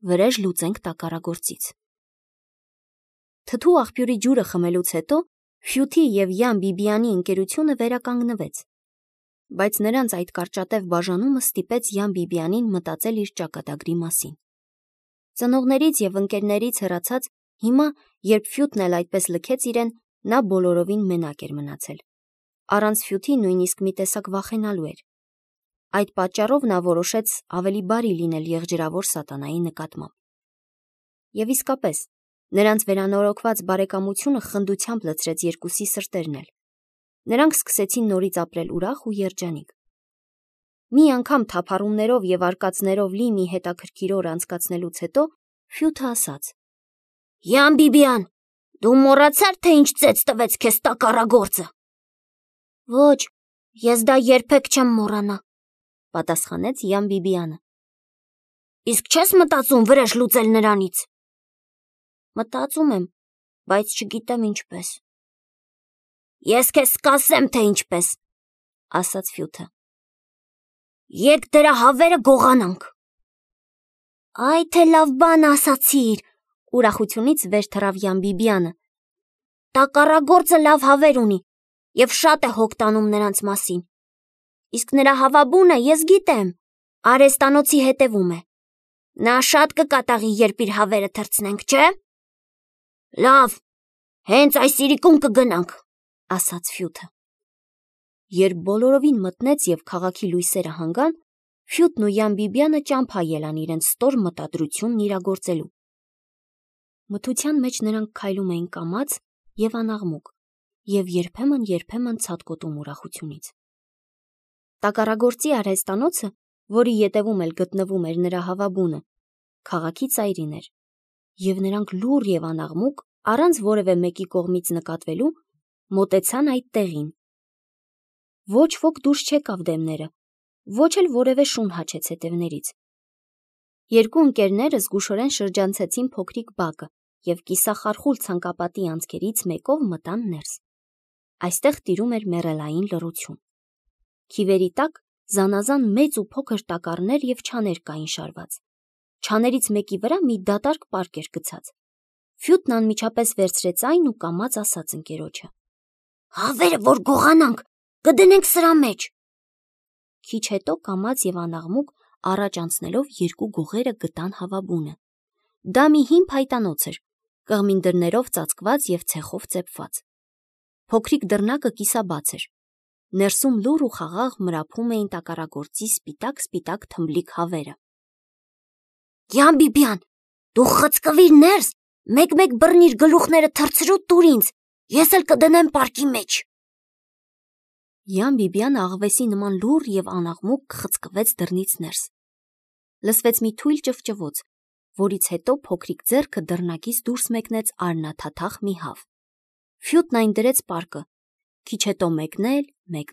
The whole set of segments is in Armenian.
վրեժ լուծենք տակառագործից։ Թթու աղբյուրի ջուրը խմելուց հետո Ֆյութի և Յան Բիբյանի ընկերությունը վերականգնվեց, բայց նրանց այդ կարճատև բաժանումը ստիպեց Յան Բիբյանին մտածել իր ճակատագրի մասին։ Ծնողներից և ընկերներից հեռացած, հիմա, երբ Ֆյութն էլ այդպես լքեց իրեն, նա բոլորովին մենակ էր մնացել։ Առանց Ֆյութի նույնիսկ մի տեսակ վախենալու էր։ Այդ պատճառով նա որոշեց ավելի բարի լինել եղջերավոր սատանայի նկատմամբ։ Եվ իսկապես, նրանց վերանորոգված բարեկամությունը խնդությամբ լցրեց երկուսի սրտերն էլ։ Նրանք սկսեցին նորից ապրել ուրախ ու երջանիկ։ Մի անգամ թափառումներով և արկածներով լի մի հետաքրքիր օր անցկացնելուց հետո Ֆյութը ասաց. «Յան Բիբյան, դու մոռացա՞ր, թե ինչ ծեծ տվեց քեզ տակառագործը»։ «Ոչ, ես դա երբեք չեմ մոռանա», պատասխանեց Յան Բիբյանը։ «Իսկ չես մտածում վրեժ լուծել նրանից»։ «Մտածում եմ, բայց չգիտեմ ինչպես»։ «Ես քեզ կասեմ, թե ինչպես», ասաց Ֆյութը։ «Եկ դրա հավերը գողանանք»։ «Այ թե լավ բան ասացիր», ուրախությունից վեր թռավ Յան Բիբյանը։ «Տակառագործը լավ հավեր ունի և շատ է հոգ տանում նրանց մասին։ Իսկ նրա հավաբունը ես գիտեմ, արհեստանոցի հետևում է։ Նա շատ կկատաղի, երբ իր հավերը թռցնենք, չէ՞։ Լավ, հենց այս իրիկուն կգնանք», ասաց Ֆյութը։ Երբ բոլորովին մտնեց և քաղաքի լույսերը հանգան, Ֆյութն ու Յան Բիբյանը ճամփա ելան իրենց ստոր մտադրությունն իրագործելու։ Մթության մեջ նրանք քայլում էին կամաց և անաղմուկ և երբեմն ցատկոտում ուրախությունից։ Տակառագործի արհեստանոցը, որի ետևում էլ գտնվում էր նրա հավաբունը, քաղաքի ծայրին էր, և նրանք լուռ և անաղմուկ, առանց որևէ մեկի կողմից նկատվելու, մոտեցան այդ տեղին։ Ոչ ոք դուրս չեկավ դեմները, ոչ էլ որևէ շուն հաչեց հետևներից։ Երկու ընկերները զգուշորեն շրջանցեցին փոքրիկ բակը և կիսախարխուլ ցանկապատի անցքերից մեկով մտան ներս։ Այստեղ տիրում էր մեռելային լռություն։ Քիվերի տակ զանազան մեծ ու փոքր տակառներ և չաներ կային շարված։ Չաներից մեկի վրա մի դատարկ պարկ էր գցած։ Ֆյութն անմիջապես վերցրեց այն ու կամաց ասաց ընկերոջը. «Հավերը որ գողանանք, կդնենք սրա մեջ»։ Քիչ հետո կամաց և անաղմուկ առաջ անցնելով երկու գողերը գտան հավաբունը։ Դա մի հին փայտանոց էր, կղմին դռներով ծածկված և ցեխով ծեփված։ Փոքրիկ դռնակը կիսաբաց էր։ Ներսում լուռ ու խաղաղ մրափում էին տակառագործի սպիտակ թմբլիկ հավերը։ «Յան Բիբյան, դու խցկվիր ներս, մեկ-մեկ բռնիր գլուխները թռցրու տուր ինձ, ես էլ կդնեմ պարկի մեջ»։ Յան Բիբյանը աղվեսի նման լուռ և անաղմուկ խցկվեց դռնից ներս։ Լսվեց մի թույլ ճվճվոց, որից հետո փոքրիկ ձեռքը դռնակից դուրս մեկնեց արյունաթաթախ մի հավ։ Ֆյութն այն դրեց պարկը, քիչ հետո մեկնել,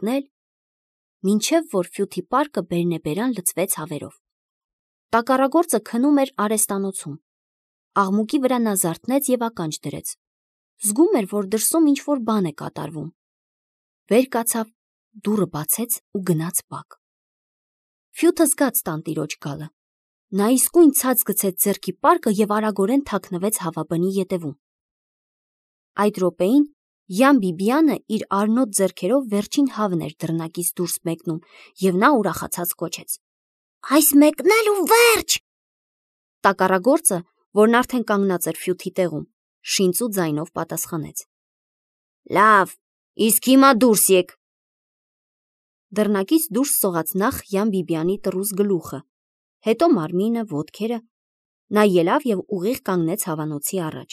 մինչև որ Ֆյութի պարկը բերնեբերան լցվեց հավերով։ Տակառագործը քնում էր արհեստանոցում։ Աղմուկի վրա նա զարթնեց և ականջ դրեց։ Զգում էր, որ դրսում ինչ-որ բան է կատարվում։ Վեր կացավ, դուռը բացեց ու գնաց բակ։ Ֆյութը զգաց տանտիրոջ գալը։ Նա իսկույն ցած գցեց ձեռքի պարկը և արագորեն թաքնվեց հավաբնի ետևում։ Այդ րոպեին Յան Բիբյանը իր արնոտ ձեռքերով վերջին հավն էր դռնակից դուրս մեկնում և նա ուրախացած կոչեց. «Այս մեկն էլ ու վերջ»։ Տակառագործը, որն արդեն կանգնած էր Ֆյութի տեղում, շինծու ձայնով պատասխանեց. «Լավ, իսկ հիմա դուրս եկ»։ Դռնակից դուրս սողաց նախ Յան Բիբյանի տռուզ գլուխը, հետո մարմինը, ոտքերը։ Նա ելավ և ուղիղ կանգնեց հավանոցի առաջ։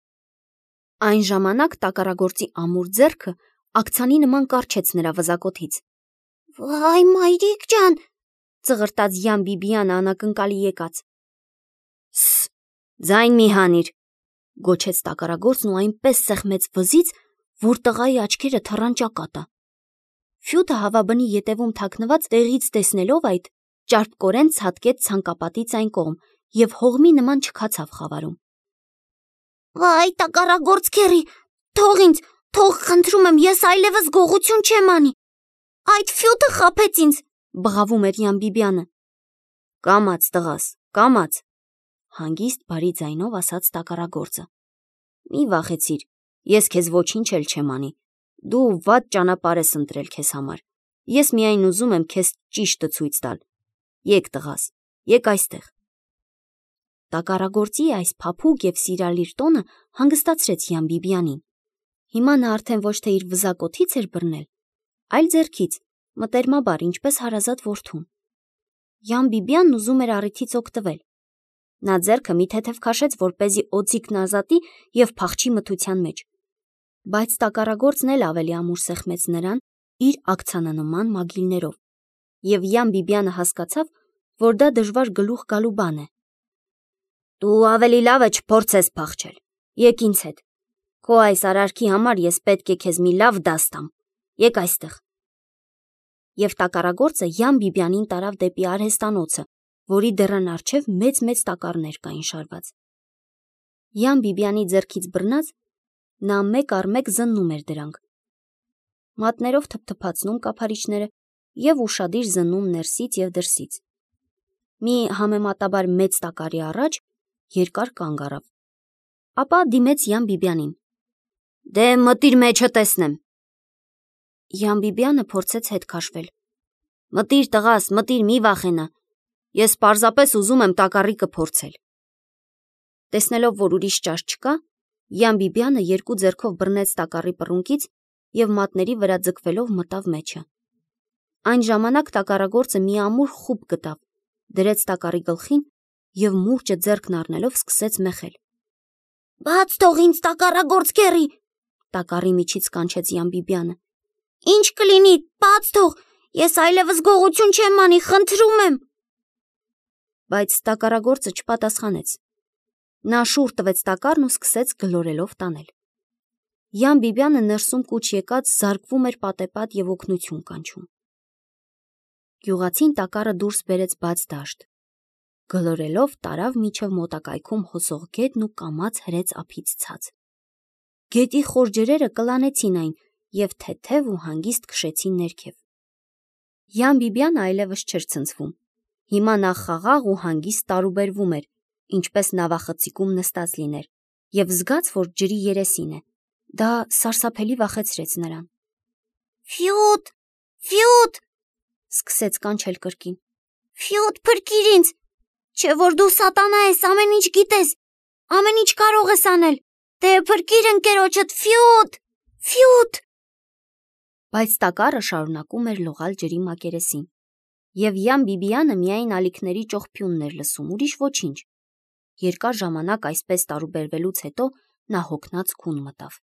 Այն ժամանակ տակառագործի ամուր ձեռքը աքցանի նման կառչեց նրա վզակոթից։ «Վայ, մայրիկ ջան», ծղրտաց Յան Բիբյանը անակնկալի եկած։ «Սս, ձայն մի հանիր», գոչեց տակառագործն ու այնպես սեղմեց վզից, որ տղայի աչքերը թռան ճակատը։ Ֆյութը հավաբնի ետևում թաքնված տեղից տեսնելով այդ, ճարպկորեն ցատկեց ցանկապատից այն կողմ և հողմի նման չքացավ խավարում։ «Վայ, տակառագործ քեռի, թող ինձ, թող խնդրում եմ, ես այլևս գողություն չեմ անի։ Այդ Ֆյութը խաբեց ինձ», բղավում էր Յան Բիբյանը։ «Կամաց, տղաս, կամաց», հանգիստ բարի ձայնով ասաց տակառագործը։ Մի վախեցիր, ես քեզ ոչինչ էլ չեմ անի, դու վատ ճանապարհ ես ընտրել քեզ համար, ես միայն ուզում եմ քեզ ճիշտը ցույց տալ, եկ տղաս, եկ այստեղ։ Տակառագործի այս փափուկ և սիրալիր տոնը հանգստացրեց Յան Բիբիանին, հիմա նա արդեն ոչ թե իր վզակոթից էր բռնել, այլ ձեռքից, մտերմաբար, ինչպես հարազատ որդուն։ Յան Բիբիանն ուզում էր առիթից օգտվել, նա ձեռքը մի թեթև քաշեց, որպեսզի օձիքն ազատի և փախչի մթության մեջ, բայց տակառագործն էլ ավելի ամուր սեղմեց նրան իր աքցանանման մագիլներով, և Յան Բիբիանը հասկացավ, որ դա դժվար գլուխ գալու բան է։ Դու ավելի լավ է չփորձես փախչել, եկ ինձ հետ, քո այս արարքի համար ես պետք է քեզ մի լավ դաս տամ, եկ այստեղ։ Եվ տակառագործը Յան Բիբիանին տարավ դեպի արհեստանոցը, որի դռան առջև մեծ տակառներ կային շարված։ Յան Բիբիանի ձեռքից բռնած, նա մեկ առ մեկ զննում էր դրանք, մատներով թփթփացնում կափարիչները և ուշադիր զննում ներսից և դրսից։ Մի համեմատաբար մեծ տակառի առաջ երկար կանգ առավ, ապա դիմեց Յան Բիբիանին. Դե մտիր մեջը տեսնեմ։ Յան Բիբիանը փորձեց հետ քաշվել. Մտիր տղաս, մտիր, մի վախենա, ես պարզապես ուզում եմ տակառիկը փորձել։ Տեսնելով, որ ուրիշ ճար չկա, Յան Բիբիանը երկու ձեռքով բռնեց տակառի պռունկից և մատների վրա ձգվելով մտավ մեջը։ Այն ժամանակ տակառագործը մի ամուր խուպ գտավ, դրեց տակառի գլխին և մուրճը ձեռքն առնելով սկսեց մեխել։ Բաց թող ինձ, տակառագործ քեռի, տակառի միջից կանչեց Յան Բիբիանը։ Ինչ կլինի, բաց թող, ես այլևս գողություն չեմ անի, խնդրում եմ։ Բայց տակառագործը չպատասխանեց։ Նա շուռ տվեց տակառն ու սկսեց գլորելով տանել։ Յան Բիբիանը ներսում կուչ եկած զարկվում էր պատեպատ և օգնություն կանչում։ Գյուղացին տակառը դուրս բերեց բաց դաշտ, գլորելով տարավ մինչև մոտակայքում հոսող գետն ու կամաց հրեց ափից ցած։ Գետի խոր ջրերը կլանեցին այն և թեթև ու հանգիստ քշեցին ներքև։ Յան Բիբիանը այլևս չէր ցնցվում, հիմա նա խաղաղ ու հանգիստ տարուբերվում էր, ինչպես նավախցիկում նստած լիներ, և զգաց, որ ջրի երեսին է, դա սարսափելի վախեցրեց նրան։ Ֆյուտ, ֆյուտ, սկսեց կանչել կրկին, ֆյուտ, փրկիր ինձ, չէ որ դու սատանա ես, ամեն ինչ գիտես, ամեն ինչ կարող ես անել, դե փրկիր ընկերոջդ, ֆյուտ, ֆյուտ։ Բայց տակառը շարունակում էր լողալ ջրի մակերեսին, և Յան Բիբիանը միայն ալիքների ճողփյունն էր լսում, ուրիշ ոչինչ։ Երկար ժամանակ այսպես տարուբերվելուց հետո նա հոգնած քուն մտավ։